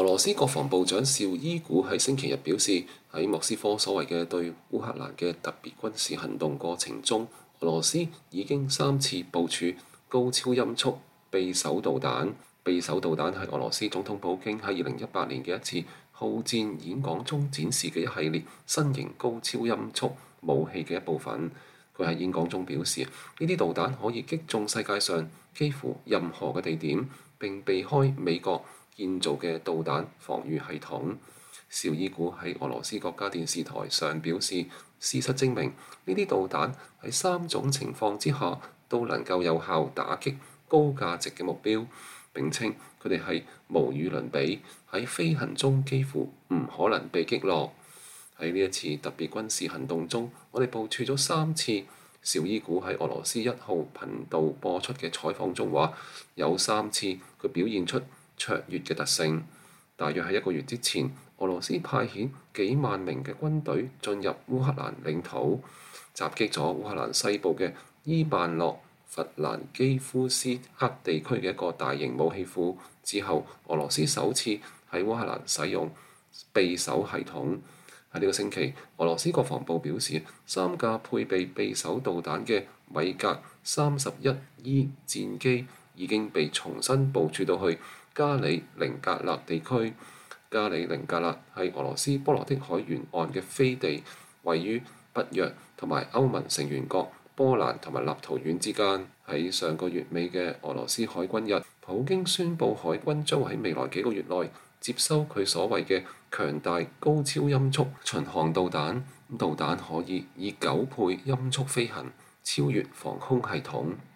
俄羅斯國防部長紹伊古喺星期日表示，喺莫斯科所謂嘅對烏克蘭嘅特別軍事行動過程中，俄羅斯已經3次部署高超音速匕首導彈。匕首導彈係俄羅斯總統普京喺2018年嘅一次好戰演講中展示嘅一系列新型高超音速武器嘅一部分。佢喺演講中表示，呢啲導彈可以擊中世界上幾乎任何嘅地點，並避開美國建造嘅導彈防禦系統。紹伊古喺俄羅斯國家電視台上表示，事實證明呢啲導彈喺3種情況之下都能夠有效打擊高價值嘅目標，並稱佢哋係無與倫比，喺飛行中幾乎唔可能被擊落。喺呢一次特別軍事行動中，我哋部署咗3次。紹伊古喺俄羅斯1號頻道播出嘅採訪中話，有3次佢表現出卓越嘅特性。大約喺1個月之前，俄羅斯派遣幾萬名嘅軍隊進入烏克蘭領土，襲擊咗烏克蘭西部嘅伊萬諾弗蘭基夫斯克地區嘅一個大型武器庫。之後，俄羅斯首次喺烏克蘭使用匕首系統。喺呢個星期，俄羅斯國防部表示，3架配備匕首導彈嘅米格31E戰機已經被重新部署到去加里寧格勒地區。加里寧格勒係俄羅斯波羅的海沿岸嘅飛地，位於北約同埋歐盟成員國波蘭同埋立陶宛之間。喺上個月尾嘅俄羅斯海軍日，普京宣布海軍將喺未來幾個月內接收佢所謂嘅強大高超音速巡航導彈。導彈可以以9倍音速飛行，超越防空系統。